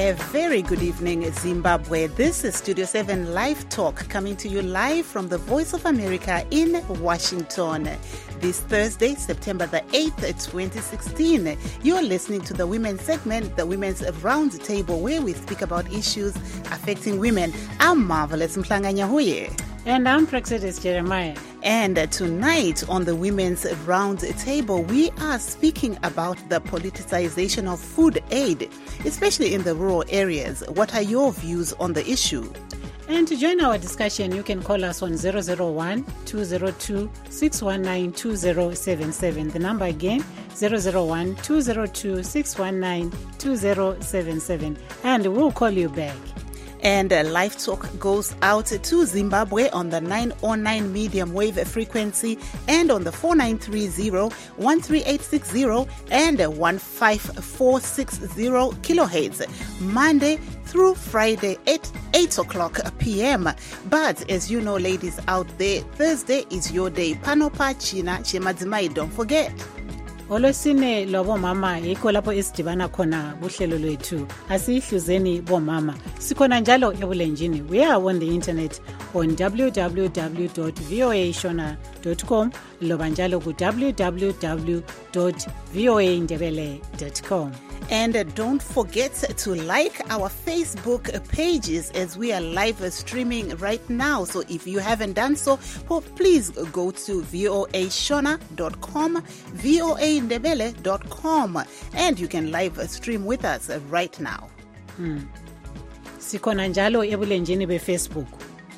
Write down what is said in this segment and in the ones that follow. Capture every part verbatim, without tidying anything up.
A very good evening, Zimbabwe. This is Studio seven Live Talk, coming to you live from the Voice of America in Washington. This Thursday, September the eighth, twenty sixteen, you're listening to the Women's segment, the Women's Roundtable, where we speak about issues affecting women. I'm Marvelous Mhlanganya Huye. And I'm Praxedis Jeremiah. And tonight on the Women's Round Table, we are speaking about the politicization of food aid, especially in the rural areas. What are your views on the issue? And to join our discussion, you can call us on zero zero one, two zero two, six one nine, two zero seven seven. The number again, zero zero one, two zero two, six one nine, two zero seven seven. And we'll call you back. And uh, Live Talk goes out to Zimbabwe on the nine oh nine medium wave frequency and on the four nine three zero, one three eight six zero and uh, one five four six zero kilohertz, Monday through Friday at eight o'clock p.m. But as you know, ladies out there, Thursday is your day. Panopa China Chemadzimai, don't forget. Olosine lobo mama yikho lapho esidibana khona kuhlelo lwethu asihluzeni bomama sikhona njalo ebulenjini. We are on the internet on w w w dot voa shona dot com loba njalo ku w w w dot voa ndebele dot com. And uh, don't forget to like our Facebook pages as we are live streaming right now. So if you haven't done so, please go to voa shona dot com, voa ndebele dot com, and you can live stream with us right now. Hmm. Sikhona njalo ebulenjini be-Facebook.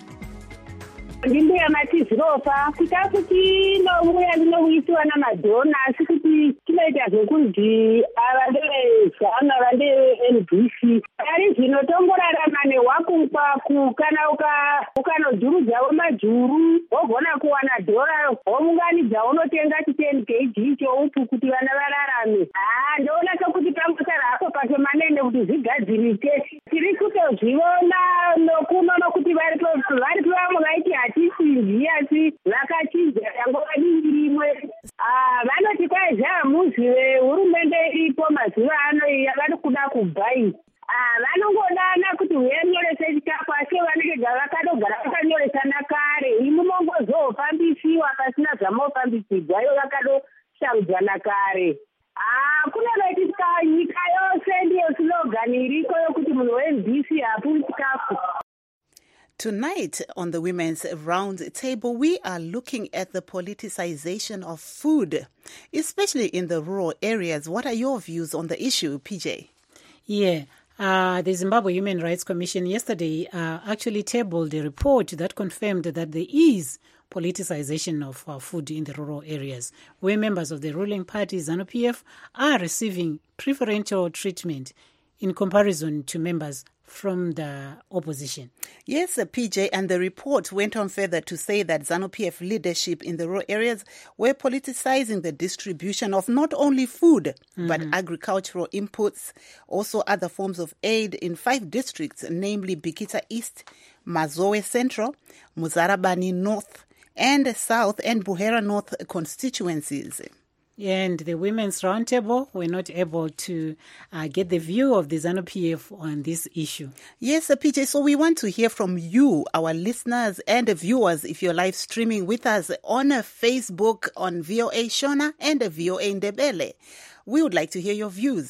Ndimbuya matiziropa kutakuti nomuya ndinokuitiwa namadhona asi kuti tinoita zvekuti avandevezana vande-N B C ari zvino tongorarama nehwakumukwaku kana ukanodhurudzawo majuru wogona kuwana dhora wounganidza unotenga chiten kg choupu kuti vana vararame. haa ndoona sokuti pangosara hapo pashomanene kuti zvigadzirike. tiri kutozviona nokuno nokuti vari pevamwe vaiti hatisi asi vakachinja yango vadingi rimwe. vanoti kwai zvamuzi vehurumende iripo mazuva ano vari kuda kubhai. vanongodana kuti uyenyorese chikafu asi vanenge vakadogara vakanyoresana kare. imi mongozofambisiwa pasina zvamofambisidzwa ivo vakadosharudzana kare. kunovetika nyika yose ndiyo slogan iriko yokuti munhu we-N B C hapuri chikafu. Tonight on the Women's Round Table, we are looking at the politicization of food, especially in the rural areas. What are your views on the issue, P J? Yeah. Uh, the Zimbabwe Human Rights Commission yesterday uh, actually tabled a report that confirmed that there is politicization of uh, food in the rural areas, where members of the ruling party, ZANU P F, are receiving preferential treatment in comparison to members from the opposition. Yes, uh, P J, and the report went on further to say that ZANU P F leadership in the rural areas were politicizing the distribution of not only food, mm-hmm. but agricultural inputs, also other forms of aid in five districts, namely Bikita East, Mazoe Central, Muzarabani North and South, and Buhera North constituencies. And the Women's Roundtable were not able to uh, get the view of the ZANU P F on this issue. Yes, uh, P J, so we want to hear from you, our listeners and viewers, if you're live streaming with us on uh, Facebook, on V O A Shona and uh, V O A Ndebele. We would like to hear your views.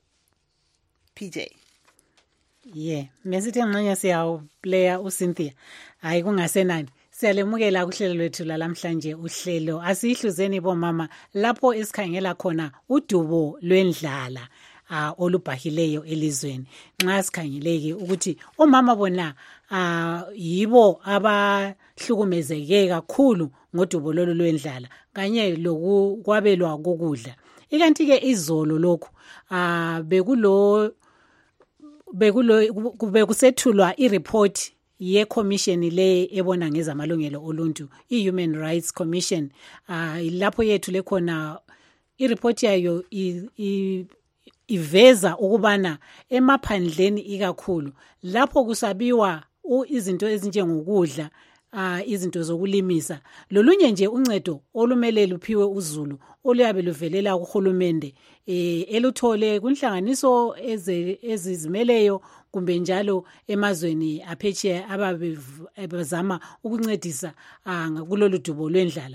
P J. Yeah, mesithe ngqanya siyawu player uCynthia. Hayi kungasenani. Siyalemukela kuhlelo lwethu lalamhlanje uhlelo asihluzeni bomama lapho esikhangela khona udubo lwendlala uh, olubhahileyo elizweni. Nxa sikhangeleke ukuthi omama bona uh, yibo abahlukumezeke kakhulu ngodubo lolu lwendlala kanye lokwabelwa kokudla. Ikanti ke izolo lokhu uh, bekulo bekulo bekusethulwa ireport ye-commission le ebona ngezamalungelo oluntu, i-Human Rights Commission. Uh, lapho yethu lekhona ireport yayo iveza ukubana emaphandleni ikakhulu lapho kusabiwa izinto ezinjengokudla uh, izinto zokulimisa. Lolunye nje uncedo olumele luphiwe uZulu oluyabe luvelela kuhulumende eh eluthole kunhlanganiso ezizimeleyo kumbe njalo emazweni aphetsheya ababezama ukuncedisa uh, kulolu dubo lwendlala.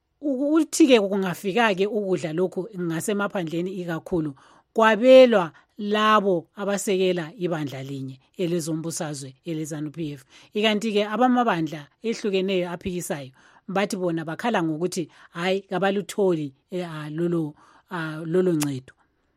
Uthi-ke kungafika-ke ukudla lokhu ngasemaphandleni ikakhulu kwabelwa labo abasekela ibandla linye elezombusazwe eleZANU-P F. Ikanti-ke abamabandla ehlukeneyo aphikisayo bathi bona bakhala ngokuthi hayi kabalutholi uh, lolo uh, lolo ncedo.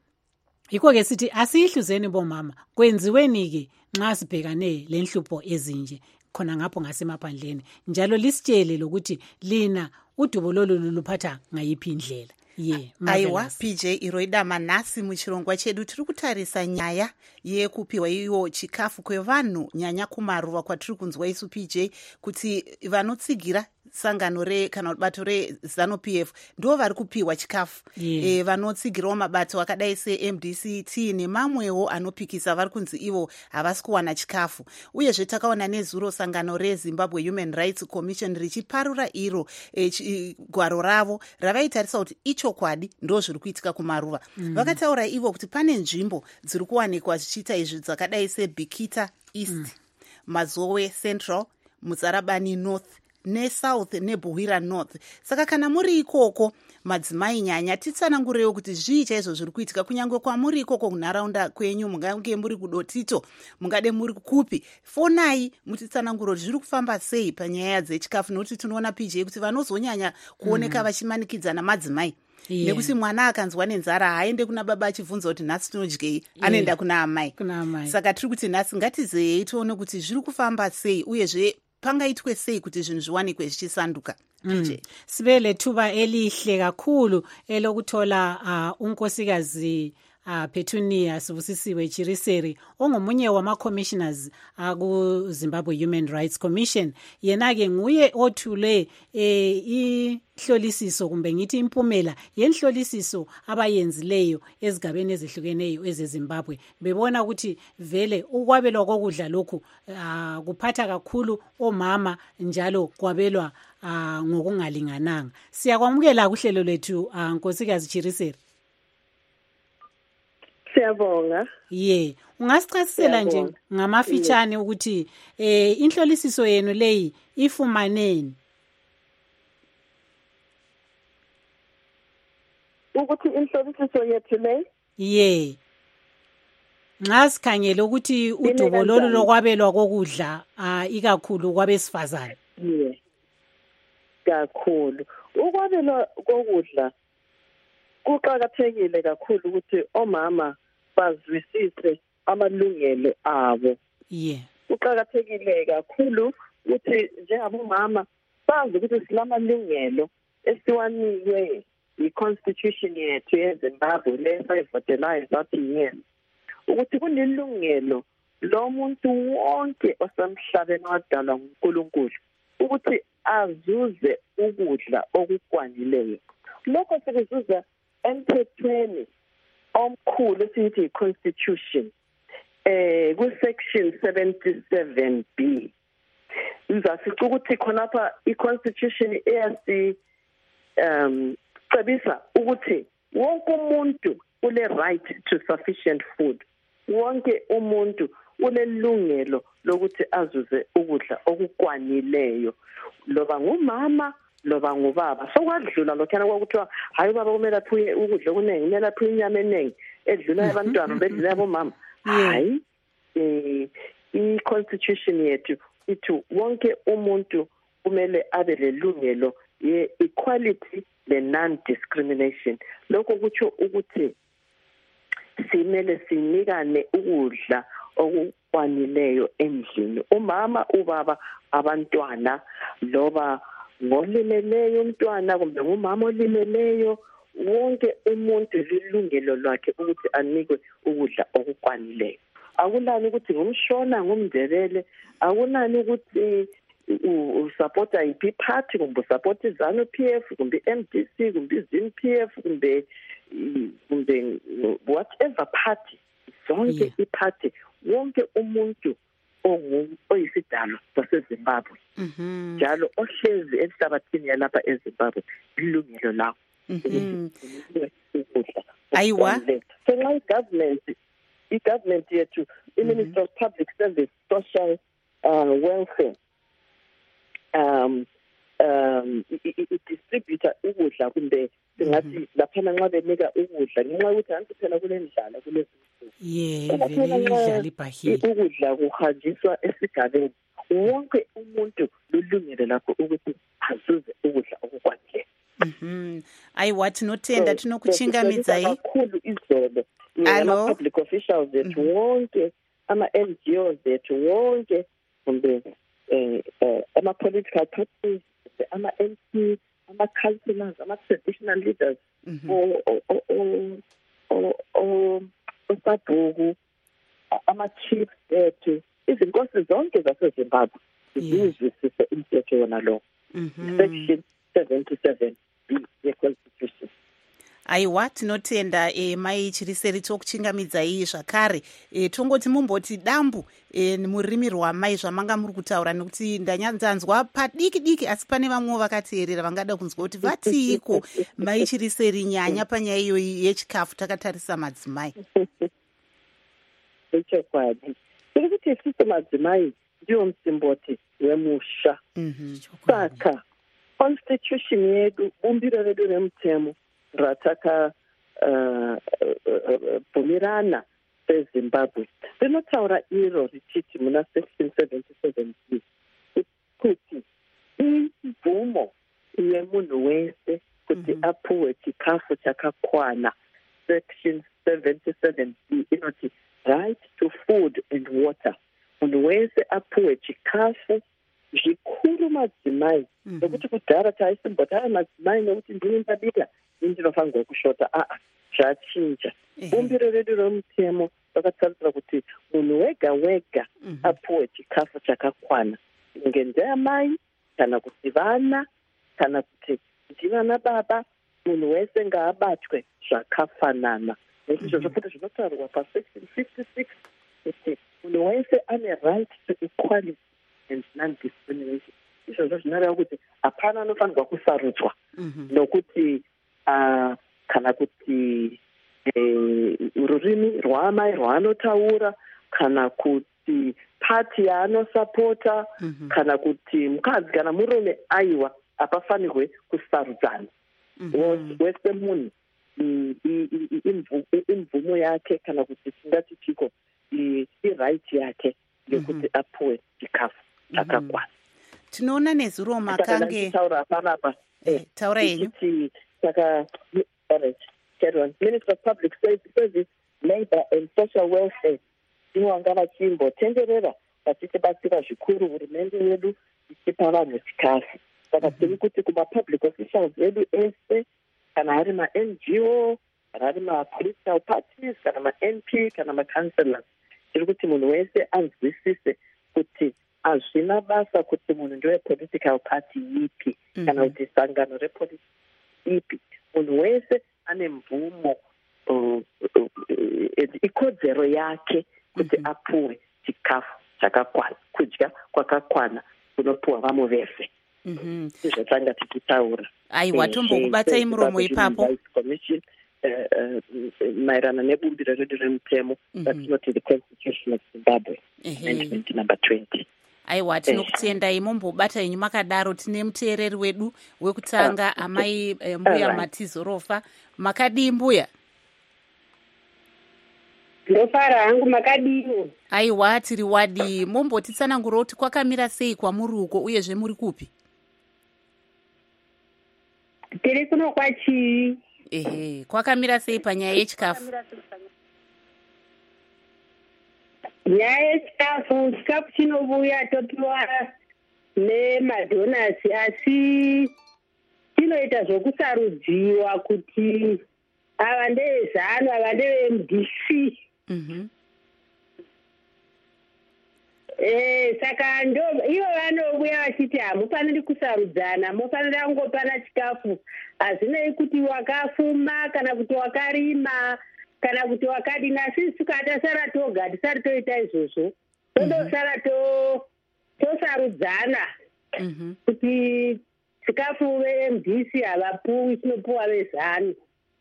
Yikho-ke sithi asiyihluzeni bomama, kwenziweni-ke nxa sibhekane lenhlupho ezinje khona ngapho ngasemaphandleni, njalo lisitshele lokuthi lina udubo lolu luphatha ngayiphi indlela. Yeah, aiwa P J Iroida Manasi muchirongwa chedu tiri kutarisa nyaya yekupiwa iyo chikafu kwevanhu nyanya kumaruva kwatiri kunzwa isu P J kuti vanotsigira sangano re kana bato re ZANU-P F ndo vari kupiwa chikafu. Yeah. E, vanotsigirawo mabato akadai se M D C T nemamwewo anopikisa vari kunzi ivo havasi kuwana chikafu. Uyezve takaona nezuro sangano reZimbabwe Human Rights Commission richiparura iro e, gwaro ravo ravaitarisa kuti ichokwadi ndo zviri kuitika kumaruva. Mm. Vakataura ivo kuti pane nzvimbo dziri kuwanikwa zvichiita izvi dzakadai seBikita East, mm. Mazowe Central, Mutsarabani North neSouth neBuhira North. Saka kana muri ikoko madzimai nyanya titsanangurewo kuti zvii chaizvo zviri kuitika kunyangwe kwamuri ikoko kunharaunda kwenyu, mungange muri kudotito, mungade muri kupi, fonai mutitsananguro zviri kufamba sei panyaya dzechikafu, nokuti tinoona P J kuti vanozonyanya kuoneka mm. vachimanikidzana madzimai. Yeah. Nekuti mwana akanzwa nenzara haende kuna baba achibvunza kuti nhasi tinodyei, yeah. Anoenda kuna amai. Kuna amai. Saka tiri kuti nhasi ngatizei tione kuti zviri kufamba sei uyezve pangaitwe sei kuti zvinhu zviwanikwe zvichisanduka. Mm. Sibele thuba elihle kakhulu elokuthola uh, unkosikazi uh, Petunia Sibusisiwe Chiriseri ongomunye wama commissioners aku uh, Zimbabwe Human Rights Commission. Yena-ke nguye othule eh, ihlolisiso kumbe ngithi impumela yenhlolisiso abayenzileyo ezigabeni ezihlukeneyo ezeZimbabwe. Bebona ukuthi vele ukwabelwa kokudla lokhu uh, kuphatha kakhulu omama njalo kwabelwa uh, ngokungalingananga. Siyakwamukela kuhlelo lethu uh, nkosikazi Chiriseri. Siyabonga. Ye, ungasichasisela nje ngamafitshane ukuthi eh inhlolisiso yenu leyi ifumaneni? Ukuthi inhlolisiso yethu le? Ye. Ngasikhangela ukuthi udubo lolu lokwabelwa kokudla ah ikakhulu kwabesifazane. Ye. Kakhulu. Ukwabelwa kokudla kuqakathekile kakhulu ukuthi omama bazwisise amalungelo abo. Yeah. Kuqakathekile kakhulu ukuthi njengabomama bazi ukuthi silamalungelo esiwanikwe i-constitution yethu yeZimbabwe lesayivotelayo sathi yes. Ukuthi kunelungelo lomuntu wonke osemhlabeni wadalwa nguNkulunkulu ukuthi azuze ukudla okukwanileyo. Lokho sikuzuza emthethweni omkhulu esithi i-constitution eh ku-section seventy-seven B. Uzasica ukuthi khonapha i-constitution eyasi um cebisa ukuthi wonke umuntu ule right to sufficient food. Wonke umuntu unelungelo lokuthi azuze ukudla okukwanileyo, loba ngumama loba ngubaba. Sokwadlula lokhana kwakuthiwa hayi baba kumele aphuye ukudla okuningi, kumele aphuye inyama eningi edlula abantwana bedlula abomama. Hayi, eh i-constitution yethu ithi wonke umuntu kumele abe lelungelo ye-equality le-non-discrimination. Lokho kutsho ukuthi simele sinikane ukudla okukwanileyo endlini, umama, ubaba, abantwana, loba ngolimeleyo umntwana kumbe ngumama olimeleyo, wonke umuntu lilungelo lwakhe ukuthi anikwe ukudla okukwanileyo. Akulani ukuthi ngumshona ngumndebele, akulani ukuthi usupporta iphi party kumbe usupporta iZANU-P F kumbe M D C kumbe iZim-P F kumbe kumbe whatever party, zonke iparty, wonke umuntu oyisidalo saseZimbabwe njalo ohlezi emhlabathini yalapha eZimbabwe ilungelo lakho ukudla. Ayiwa. So nxa i-government i-government yethu i-Ministry of Public Service Social uh, Welfare um um i-distributor ukudla kumbe singathi laphana nxa benika ukudla ngenxa yokuthi anti phela kulendlala kulezi ukudla kuhanjiswa esigabeni wonke umuntu lulungile lakho ukuthi azuze ukudla okukwanele. Mhm. Ayiwa tinotenda tinokuchingamidzai kakhulu izolo ama-public officials ethu wonke ama-N G Os ethu wonke kumbe ama-political parties ama-M P ama-councillors ama-traditional leaders osabhuku ama-chiefs ethu izinkosi zonke zaseZimbabwe zizwisise umthetho wona lo section seventy-seven B ye-constitution. Aiwa tinotenda e, mai chiriseri tokuchingamidzai zvakare e, tongoti mumboti dambu e, murimi rwamai zvamanga muri kutaura nekuti ndanyanzanzwa padiki diki asi pane vamwe vakateerera vangada kunzwa kuti vatiiko mai chiriseri nyanya panyaya iyoyi yechikafu takatarisa madzimai. Echokwadi tiri kuti isusu madzimai ndiwo musimboti wemusha. Saka constitution yedu bumbiro redu remutemo rataka bvumirana uh, uh, uh, seZimbabwe rinotaura iro richiti muna section seventy-seven B kuti imvumo yemunhu wese kuti mm-hmm. apuwe chikafu chakakwana. Section seventy-seven B inoti right to food and water. Munhu wese apuwe chikafu zvikuru madzimai nekuti kudhara taisimboti aya madzimai nekuti ndinondabika indinofanirwa kushota aa zvachinja. Bumbiro redu romutemo vakatarisira kuti munhu wega wega apuwe chikafu chakakwana ngendeyamai kana kuti vana kana kuti ndivana baba munhu wese ngaabatwe zvakafanana. Izvo zvofuti zvinotaurwa pasection fifty-six kuti munhu wese ane right to equality and non-discrimination. Izvozvo zvinoreva kuti hapana anofanirwa kusarudzwa nokuti uh, kana kuti eh, rurimi rwaamai rwaanotaura kana kuti pati yaanosapota mm-hmm. kana kuti mukadzi kana murume aiwa hapafanirwe kusarudzana. Mm-hmm. Wese munhu imvumo yake kana kuti tingati chiko i-right yake yekuti mm-hmm. apuwe chikafu chakakwana. Tinoona nezuro makange taura panapa eh taura yenyu saka Minister of Public Service Labor and Social Welfare inwanga vachimbotenderera vachichibatsira zvikuru hurumende yedu ichipa vanhu chikafu. Saka tiri kuti kuma-public officials edu ese kana ari ma-N G O kana ari ma-political parties kana ma-M P kana ma-councillors tiri kuti munhu wese anzwisise kuti hazvina basa kuti munhu ndewe-political party ipi mm-hmm. kana kuti sangano repolitiki ipi. Munhu wese ane mvumo uh, uh, uh, ikodzero yake kuti mm-hmm. apuwe chikafu chakakwana kudya kwakakwana kunopuwa vamwe vese. Mhm. Izvo tanga tichitaura. Aiwa tombokubatai muromo ipapo. Commission maererano nebumbiro redu remutemo ratinoti the Constitution of Zimbabwe amendment number twenty. Aiwa tinokutendai mombobata inyu makadaro. Tine muteereri wedu wekutanga amai mbuya Matizorofa. Makadii mbuya? Ndofara hangu makadiwo. Aiwa tiri wadi. Mombotitsanangura kuti kwakamira sei kwamuri uko uyezve muri kupi? Tiri kuno kwachi. Ehe, kwakamira sei panyaya yechikafu? Nyaya yechikafu, chikafu chinobuya topiwa nemadonasi asi chinoita zvokusarudziwa kuti ava ndevezano ava ndeve-M D C. Mhm. Eh, saka ndo ivo vanobuya vachiti hamufaniri kusarudzana, mufanira kungopana chikafu. Hazvinei kuti wakafuma kana kuti wakarima kana kuti wakadini, asi isu katasara toga hatisati toita izvozvo. tondosara to tosarudzana kuti chikafu ve-M D C havapuwi chinopuwa vezanu.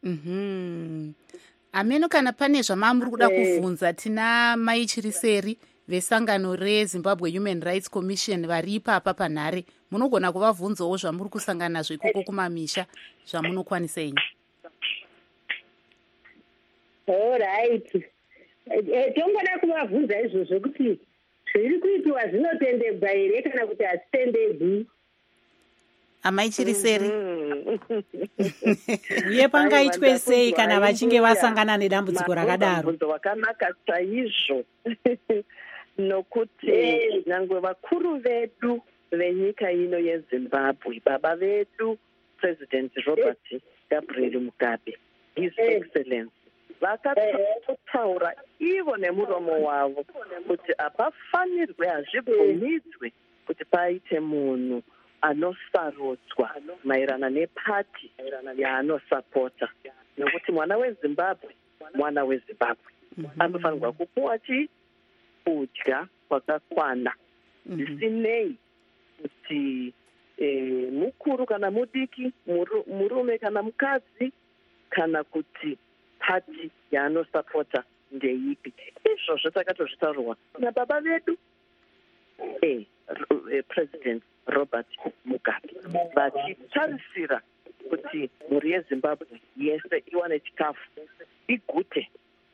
Ameno kana pane zvamamuri kuda kuvhunza tina Mai Chiriseri vesangano reZimbabwe Human Rights Commission vari ipapa panhare, munogona kuvabvunzawo zvamuri kusangana nazvo ikoko kumamisha zvamunokwanisa inyu. Alright. Tongoda kuvabvunza izvozvo kuti zviri kuitiwa zvinotendegwa here kana kuti hazitendegwi. Amai Chiriseri uye pangaitwe sei kana vachinge vasangana nedambudziko rakadaro? Mubvunzo wakanaka chaizvo nokuti nyangwe vakuru vedu venyika ino yeZimbabwe, baba vedu President Robert Gabriel Mugabe, His Excellency, vakatotaura ivo nemuromo wavo kuti hapafanirwe, hazvibvumidzwe kuti paite munhu anosarodzwa maerana nepati yaanosapota, nokuti mwana weZimbabwe mwana weZimbabwe anofanirwa kupuwa chi kudya kwakakwana zvisinei kuti mukuru kana mudiki, murume kana mukadzi, kana kuti pati yaanosapota ndeipi. Izvozvo takatozvitaurwa nababa vedu eh President Robert Mugabe, vachitarisira kuti mhuri yeZimbabwe yese iwane chikafu, igute.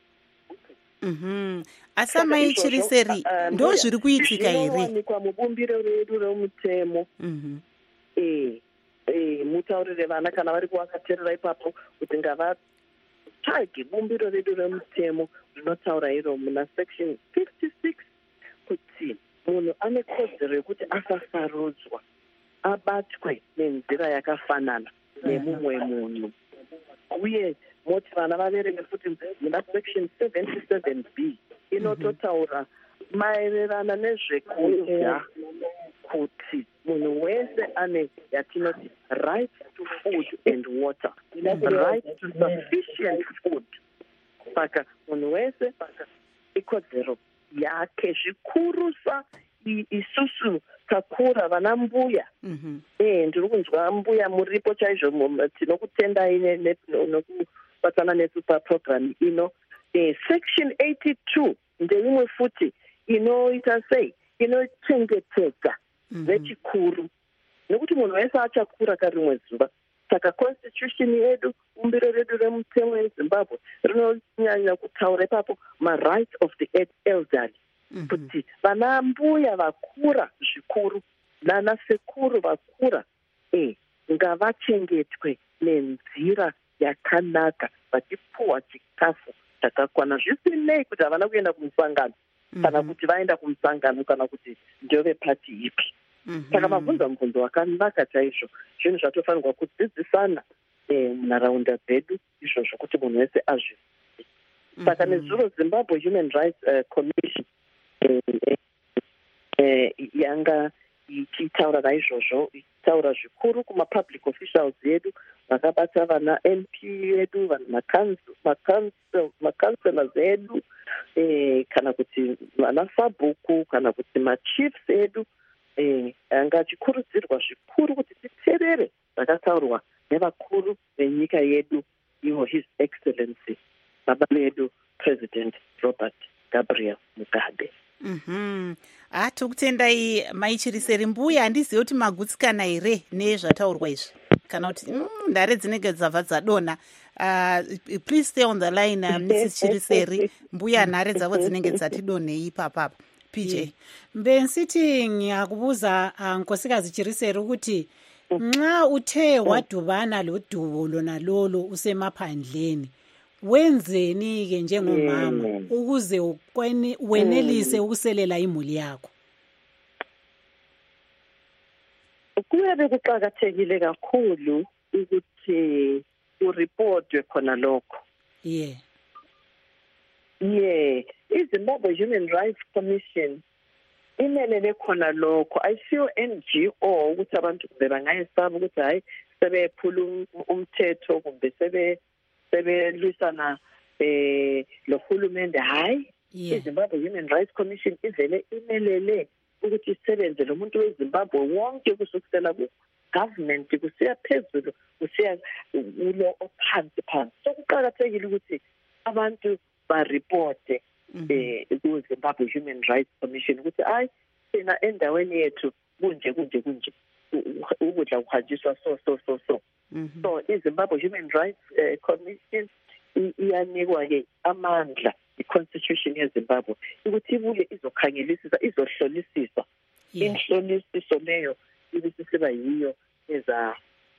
Asi Mai Chiriseri, ndo zviri kuitika here? Zvinowanikwa mubumbiro redu remutemo. Eh, eh, mutaurire vana kana vari kuvakateerera ipapo kuti ngavatsvage bumbiro redu remutemo rinotaura iro muna section fifty-six kuti munhu ane kodzero yekuti asasarudzwa, abatwe nenzira yakafanana nemumwe munhu. Uye moti vana vaverenge futi muna section seventy-seven B inototaura maererano nezvekudya kuti munhu wese ane yatinoti right to food and water, right to sufficient food. Saka munhu wese ikodzero yake zvikurusa isusu takura vana mbuya. Eh, ndiri kunzwa mbuya muripo chaizvo, tinokutendai nokubatana nesu paprogram ino. Eh, section eighty-two ndeimwe futi inoita sei, inochengetedza vechikuru, nekuti munhu wese achakura karimwe zuva. Saka constitution yedu, bumbiro redu remutemo yeZimbabwe rinonyanya kutaura ipapo ma-rights of the elderly, kuti vana mbuya vakura zvikuru nana sekuru vakura eh ngavachengetwe nenzira yakanaka, vachipuwa chikafu chakakwana, zvisinei kuti havana kuenda kumusangano kana kuti vaenda kumusangano kana kuti ndove pati ipi. Saka mabvunza mubvunzo wakanaka chaizvo, zvinhu zvatofanirwa kudzidzisana munharaunda dzedu izvozvo kuti munhu wese azvizive. Saka nezuro Zimbabwe Human Rights uh, Commission yanga ichitaura naizvozvo, ichitaura zvikuru kuma-public officials edu vakabata vana M P edu, makanselors edu, kana kuti vana sabhuku, kana kuti machiefs edu. Anga achikurudzirwa zvikuru kuti titeerere zvakataurwa nevakuru venyika yedu, ivo His Excellency baba vedu President Robert Gabriel Mugabe. Mhm. Ah, tokutendai Mai Chiriseri. Mbuya handizivi kuti magutsikana here nezvataurwa izvi kana kuti ndare dzinenge dzabva dzadonha. Uh, please stay on the line, uh, Missus Chiriseri. Mbuya nhare dzavo dzinenge dzatidonhei papapa. P J. Mbensiti ngiyakubuza Nkosikazi Chiriseri ukuthi nxa uthe wadubana lodubo lona lolo usemaphandleni, wenzeni ke njengomama ukuze wenelise ukuselela imuli yakho? Kuyabe kuqakathekile kakhulu ukuthi ureportwe khona lokho. Yeah. Yeah, iZimbabwe Human Rights Commission imelele khona lokho. Ayisiyo N G O ukuthi abantu kumbe bangayesaba ukuthi hayi sebephula umthetho kumbe sebe sebelwisana eh lo hulumende. Hayi, Yeah. iZimbabwe Human Rights Commission ivele imelele ukuthi isebenze lo muntu weZimbabwe wonke kusukela ku-government kusiya phezulu kusiya ulo ophansi phansi. So kuqakathekile ukuthi abantu baripote eh ku-Zimbabwe Human Rights Commission ukuthi hayi thina endaweni yethu kunje kunje kunje ukudla kuhanjiswa so so so so. So iZimbabwe Human Rights uh, Commission iyanikwa ke amandla i-constitution yeZimbabwe ukuthi ibuye izokhangelisisa izohlolisisa inhlolisiso leyo ibisisiba yiyo eza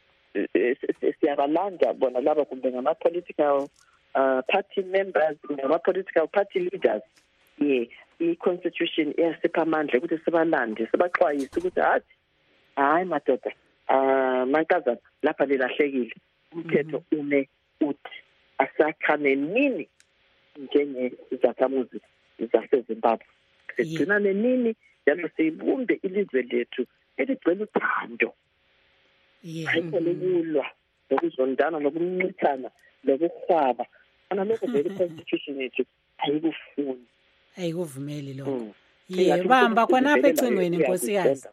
siyabalanda bona laba kumbe ngama political uh, party members ngama political party leaders yeah i-constitution iyasipha amandla ukuthi sibalande sibaxwayise ukuthi athi hayi madoda ah mankazana lapha lilahlekile umthetho ume uthi asakhane nini njenge izakhamuzi zaseZimbabwe sigcina nini njalo siyibumbe ilizwe lethu eligcwele uthando ayikho lokulwa lokuzondana nokunqithana lokuhwaba ana lokho vele constitution yethu ayikufuni ayikuvumeli lokho ye bamba khonapha ecingweni nkosikazi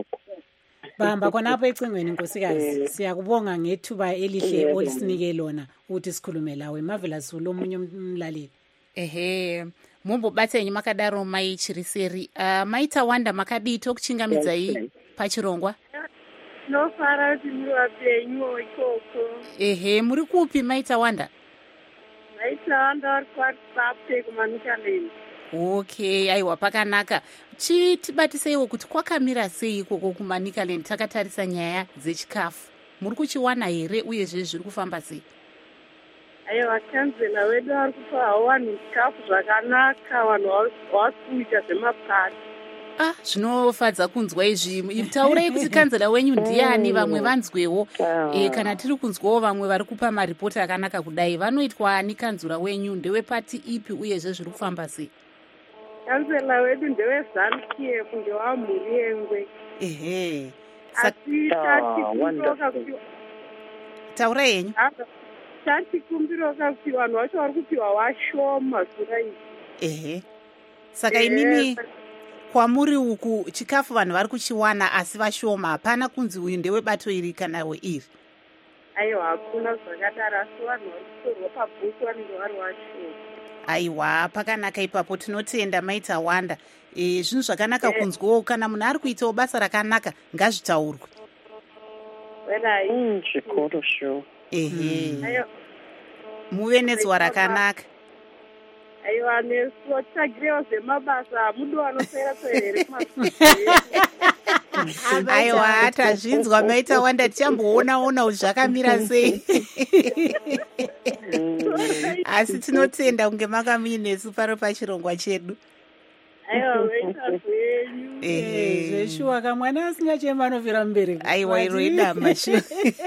bamba khonapha ecingweni nkosikazi siyakubonga ngethuba elihle olisinike lona ukuthi sikhulume lawe Marvelous lomunye umlaleli. Ehe mumbo batsenyi makadaro maichiriseri uh, maita wanda makadito okuchingamidza iyi pachirongwa nofara kuti muri wapenyu ikoko. Ehe muri kupi maita wanda? Maita wanda vari kwaRusape kuManicaland. Okay aiwa pakanaka chitibatiseiwo kuti kwakamira sei ikoko kuManicaland takatarisa nyaya dzechikafu muri kuchiwana here uyezve zviri kufamba sei? Aiwa kanzela wedu vari kupa vanhu chikafu zvakanaka vanhu vari kuita zvemapati. Ah, zvinofadza kunzwa izvi. Taurei kuti kanzela wenyu ndiani vamwe vanzwewo e, kana tiri kunzwawo vamwe vari kupa maripoti akanaka kudai vanoitwa ani kanzura wenyu ndewepati ipi uyezve zviri kufamba sei? Kanzela wedu ndeweZANU-P F ndewamhuri yengwe. Ehe. Asi tatikumbira kuti taura yenyu. Tatikumbira kuti vanhu vacho vari kupiwa washoma zura izvi. Ehe. Saka imimi kwamuri uku chikafu vanhu vari kuchiwana asi vashoma hapana kunzi uyu ndewebato iri kana weiri? Aiwa hakuna zvakadaro asi vanhu vari kutorwa pabhuku vanenge vari vashoma. Aiwa pakanaka ipapo tinotenda maita wanda. E, zvinhu zvakanaka yeah. Kunzwawo kana munhu ari kuitawo basa rakanaka ngazvitaurwe. Well, chikoro sho. Ehe. Muve nezuva rakanaka. Aiwa nesu tagirewo zvemabasa hamudo vanosera here aiwa tazvinzwa maita wanda tichamboona-ona kuti zvakamira sei asi tinotenda kunge makaminesu paro pachirongwa chedu. Aiwa weita zvenyu zveshuwa kamwana asingachema anovira mubereko. Aiwa iro idama shu.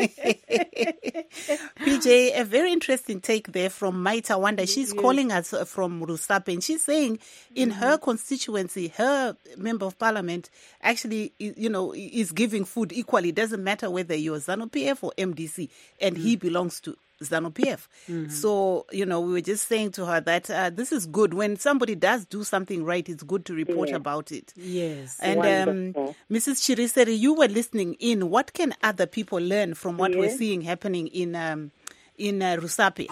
P J, a very interesting take there from Maita Wanda. She's yes. calling us from Rusape and she's saying in mm-hmm. her constituency, her member of parliament actually, you know, is giving food equally. It doesn't matter whether you're ZANU-P F or M D C and mm-hmm. he belongs to ZANU-P F. Mm-hmm. So, you know, we were just saying to her that uh, this is good. When somebody does do something right, it's good to report yeah. about it. Yes. And um, Missus Chiriseri, you were listening in. What can other people learn from what yeah. we're seeing happening in um, in uh, Rusape?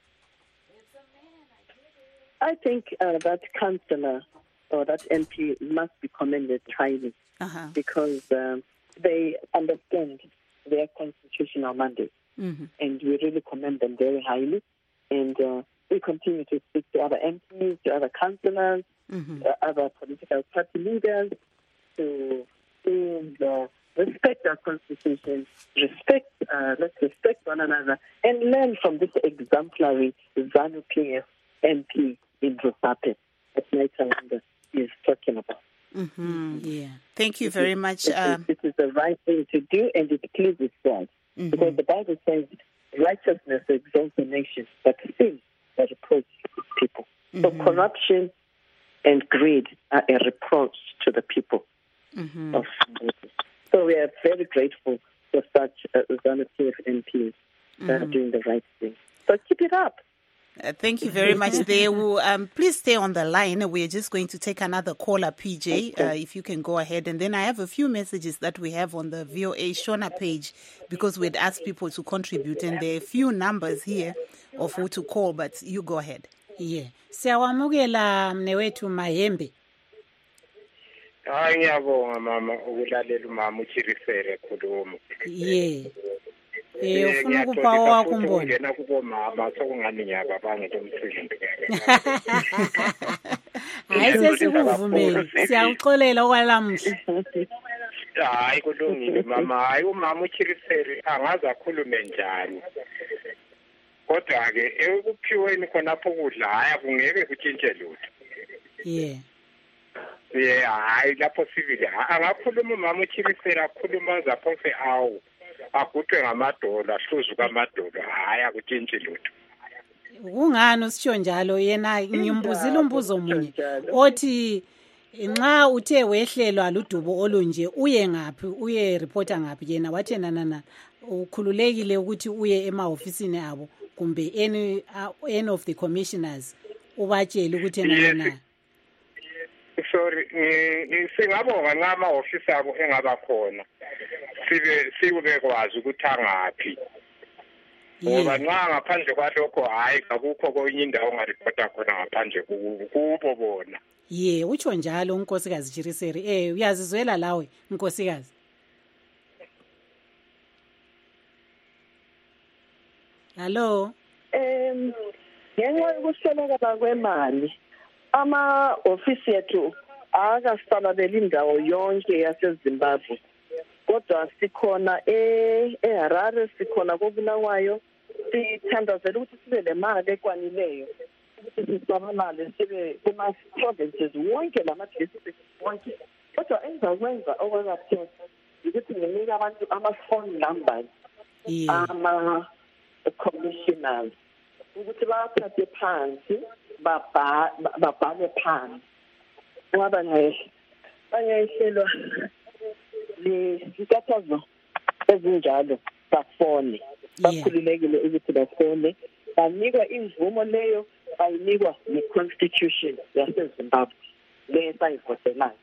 I think uh, that councillor or that M P must be commended highly uh-huh. because um, they understand their constitutional mandate. Mm-hmm. And we really commend them very highly. And uh, we continue to speak to other M Ps, to other councillors, mm-hmm. uh, other political party leaders to, to uh, respect our constitution, respect, uh, let's respect one another, and learn from this exemplary ZANU-P F M P in Rusape that Maita Wanda is talking about. Mm-hmm. Yeah. Thank you very much. It, um, it is the right thing to do, and it pleases God. Mm-hmm. Because the Bible says righteousness exalts a nation, but sin that reproach people. Mm-hmm. So corruption and greed are a reproach to the people mm-hmm. of Moses. So we are very grateful for such uh, ZANU-P F M Ps uh, mm-hmm. doing the right thing. So keep it up. Uh, thank you very much there. We'll, um, please stay on the line. We're just going to take another caller, P J, uh, if you can go ahead. And then I have a few messages that we have on the V O A Shona page because we'd asked people to contribute. And there are a few numbers here of who to call, but you go ahead. Yeah. Siyawamukela mnewethu Mayembe. Hayi ngiyabonga mama ukulalela umama uchirisele khulumo. Yeah. Eh ufuna ukupha wakho umbono. Ngena kubo mama sokungani nyaba bangetomthindi. Hayi sesikuvumela. Siyakuxolela okwalamuhla. Hayi kulungile mama, hayi umama uchirisele angazi akhulume njani. Kodwa ke ekuphiweni khonapho ukudla haya kungeke kutshintshe lutho. Yeah. Yeah, hayi lapho sivile angakhuluma umama uchirisela akhuluma zaphose awu agudwe ngamadola ahluzu kwamadola hayi akutshintshi lutho. Kungani usitsho njalo yena ngimbuzile umbuzo munye othi nxa uthe wehlelwa ludubo olunje uye ngaphi uye reporter ngaphi yena wathi nana na ukhululekile ukuthi uye emahofisini abo kumbe any uh, any of the commissioners ubatshela ukuthi nana na. Sorry, singabonga nxa ama-ofisi abo engaba khona sibe sibe kwazi ukuthi angaphi ngoba nxa ngaphandle kwalokho hayi akukho kwenye indawo ongaripota khona ngaphandle kubo bona. Ye utsho njalo unkosikazi Chiriseri eh uyazizwela lawe unkosikazi. Hello. Em ngenxa yokuswelakala kwemali ama ofisi yethu akasabaleli indawo yonke yaseZimbabwe kodwa sikhona e eHarare sikhona koBulawayo sithandazela ukuthi sibe lemali ekwanileyo ukuthi sisabalale sibe kuma provinces wonke lama districts wonke kodwa enza kwenza okwakathetha ukuthi nginika abantu ama phone numbers ama commissioners ukuthi bathathe phansi babhale phansi ngoba naye bangayihlelwa le-nkathazo ezinjalo bafone bakhululekile ukuthi bafone banikwa imvumo leyo bayinikwa ne-constitution yaseZimbabwe le sayivotelayo.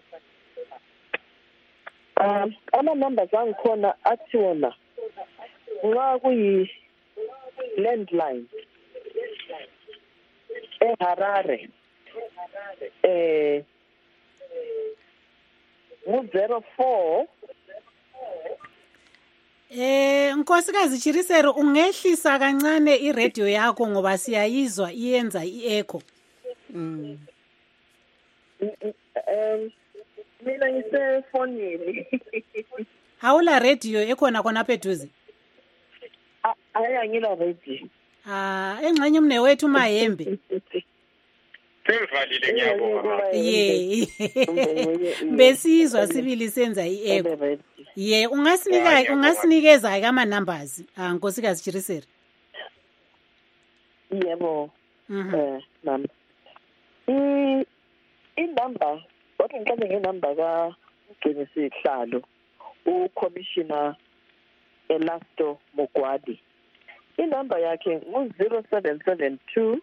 Um, ama-numbers angikhona athi wona nxa kuyi-landline eHarare eh mu zero four Eh nkosikazi Chiriseri ungehlisa kancane iradio yakho ngoba siyayizwa iyenza iecho. Mm. Um mina ngise fonini. Hawula radio ekhona khona pheduze? Aya ngila radio. Ah engxenye umnewethu Mayembe. Sevalile ngiyabonga. Ye. Besizwa sibili senza iecho. Ye ungasinika ungasinikeza kama numbers ah nkosikazi Chiriseri. Yebo. Eh nam. I inamba wathi ngicela ngenamba ka ugcine sihlalo u commissioner Elasto Mugwadi. Inamba yakhe ngu zero seven seven two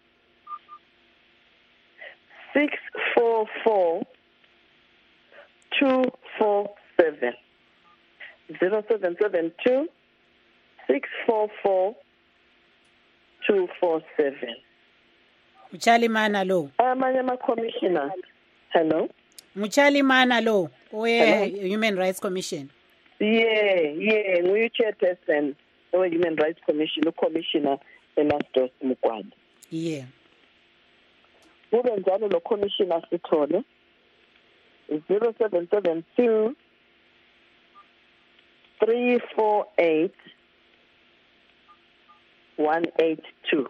six four four two four seven. zero seven seven two six four four two four seven. Muchalimana lo. Amanye ama commissioner. Hello. Muchalimana lo we Human Rights Commission. Yeah, yeah, we chairperson of Human Rights Commission, the commissioner Elasto Mugwadi. Yeah. Ube njalo lo commissioner sithole zero seven seven two three four eight one eight two.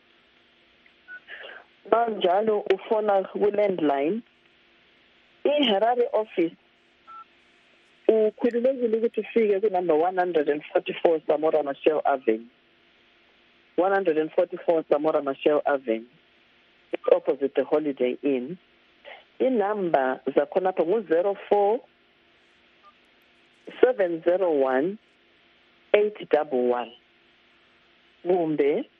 Banjalo ufona ku landline iHarare office ukhululekile ukuthi ufike ku number one forty-four Samora Machel Avenue. one forty-four Samora Machel Avenue. It's opposite the Holiday Inn. Inumber zakhona pho ngu zero four seven zero one eight one one. Kumbe